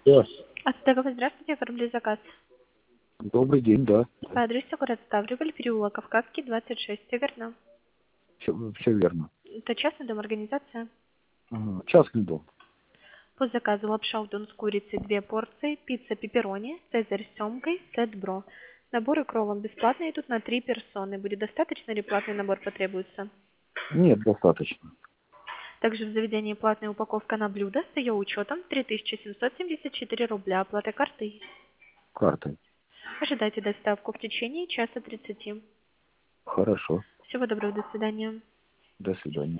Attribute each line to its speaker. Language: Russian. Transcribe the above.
Speaker 1: Да.
Speaker 2: Астагова, здравствуйте, оформили заказ.
Speaker 1: Добрый день, да.
Speaker 2: По адресу город Ставрополь, переулок Кавказский, 26, все верно.
Speaker 1: Все верно.
Speaker 2: Это частный дом, организация.
Speaker 1: Ага. Частный дом.
Speaker 2: По заказу лапша удон с курицей 2 порции, пицца пепперони, цезарь с семгой, сет бро. Наборы к роллам бесплатные идут на 3 персоны. Будет достаточно или платный набор потребуется?
Speaker 1: Нет, достаточно.
Speaker 2: Также в заведении платная упаковка на блюдо с ее учетом 3774 рубля. Оплата картой.
Speaker 1: Картой.
Speaker 2: Ожидайте доставку в течение часа 30.
Speaker 1: Хорошо.
Speaker 2: Всего доброго, до свидания.
Speaker 1: До свидания.